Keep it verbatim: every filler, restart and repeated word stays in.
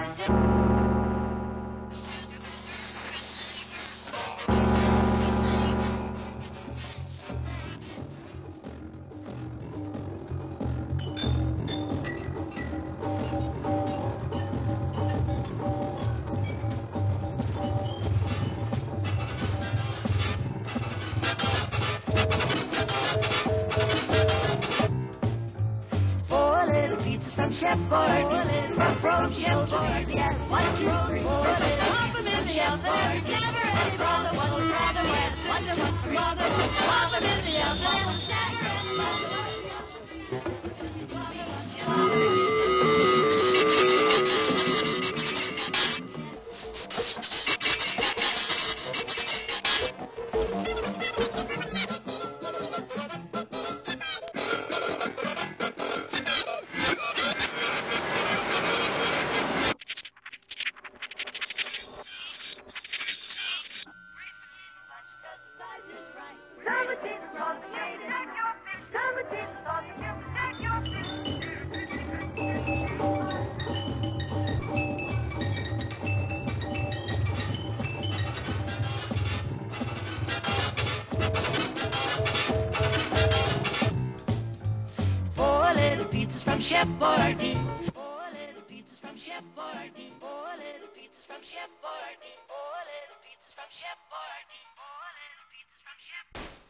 From Chef Boyardee, from from Chef Boyardee, yes, one, two, three, four, pop them in the oven, there's never any problem, one will try the west, one, two, three, four, pop them in the oven, stagger and from Chef Boyardee. Four little pizzas from Chef Boyardee. Four little pizzas from Chef Boyardee. Four little pizzas from Chef Boyardee. Four little pizzas from Chef.